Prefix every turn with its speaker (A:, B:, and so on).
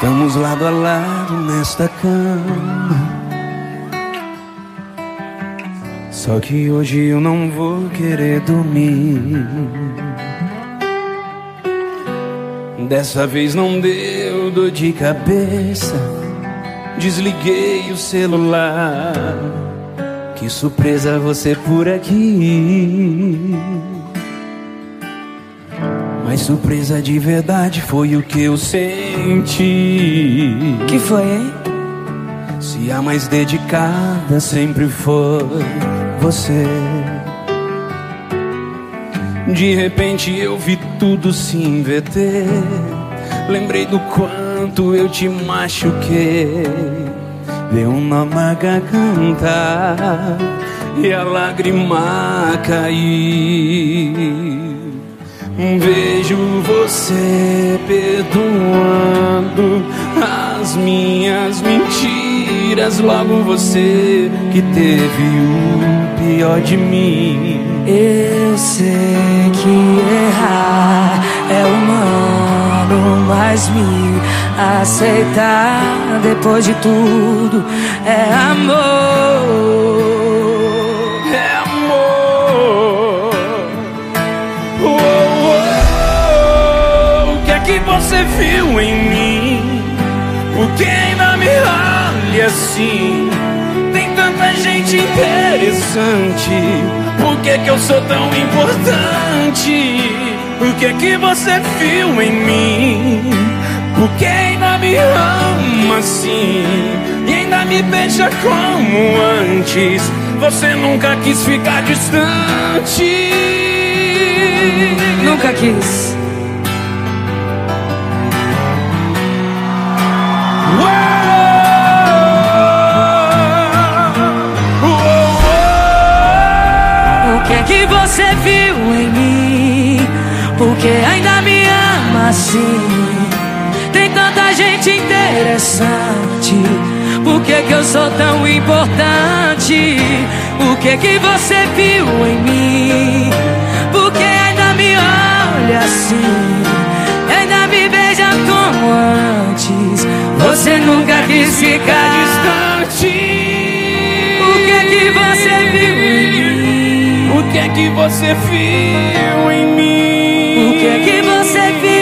A: Estamos lado a lado nesta cama, só que hoje eu não vou querer dormir. Dessa vez não deu dor de cabeça, desliguei o celular. Que surpresa você por aqui. Mas surpresa de verdade foi o que eu senti.
B: Que foi, hein?
A: Se a mais dedicada sempre foi você. De repente eu vi tudo se inverter. Lembrei do quanto eu te machuquei. Deu um nó na garganta e a lágrima caiu. Vejo você perdoando as minhas mentiras. Logo você que teve o pior de mim.
B: Eu sei que errar é humano, mas me aceitar depois de tudo é amor.
A: É amor. O que é que você viu em mim? Por que ainda me olha assim? Tem tanta gente interessante. Por que que eu sou tão importante? O que é que você viu em mim? Por que ainda me ama assim? E ainda me beija como antes? Você nunca quis ficar distante.
B: Nunca quis. O que é que você viu em mim? Porque ainda me ama assim? Tem tanta gente interessante. Por que que eu sou tão importante? O que que você viu em mim? Porque ainda me olha assim? Ainda me beija como antes? Você nunca quis ficar distante. O que que você viu em mim?
A: O que é que você viu em mim?
B: O que é que você viu?